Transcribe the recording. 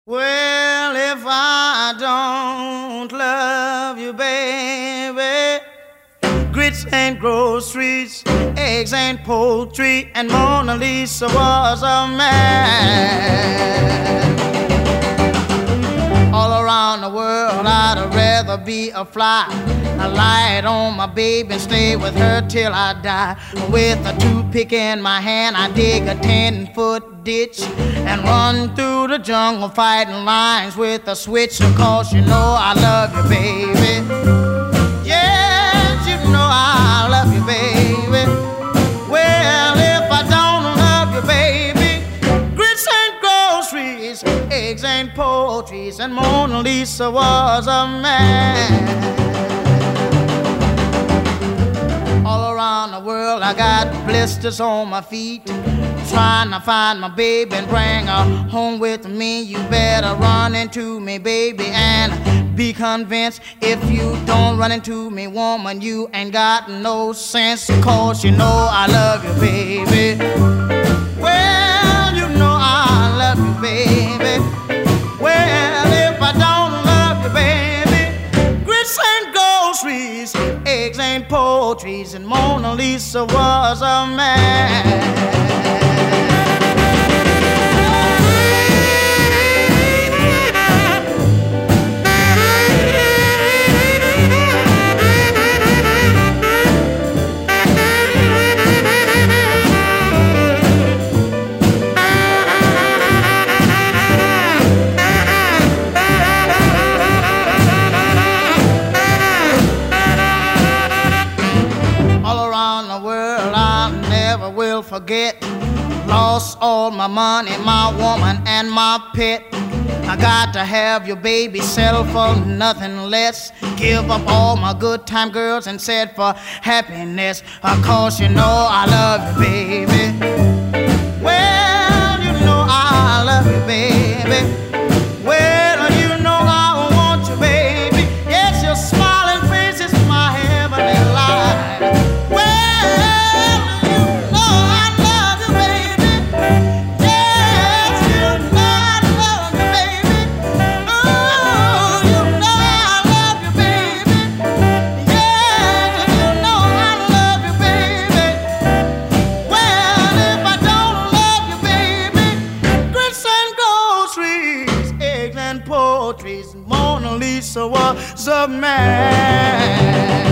Well, if I don't love you, baby, grits ain't groceries, eggs ain't poultry, and Mona Lisa was a man. All around the world, I'd rather be a fly. I light on my baby and stay with her till I die. With a toothpick in my hand, I dig a 10-foot ditch and run through the jungle fighting lions with a switch. Of course, you know I love you, baby. Yes, you know I love you, baby. Well, if I don't love you, baby, grits ain't groceries, eggs ain't poultry, and Mona Lisa was a man. All around the world, I got blisters on my feet, trying to find my baby and bring her home with me. You better run into me, baby, and be convinced. If you don't run into me, woman, you ain't got no sense. 'Cause you know I love you, baby. Well, you know I love you, baby. Well, if I don't love you, baby, grits ain't groceries, eggs ain't poultry, and Mona Lisa was a man. Will forget, lost all my money, my woman and my pet. I got to have your baby, settle for nothing less. Give up all my good time girls and set for happiness. Of course you know I love you, baby. Well, you know I love you, baby. Well, you know I want you, baby. Yes, your smiling face is my heavenly light. Mona Lisa was a man.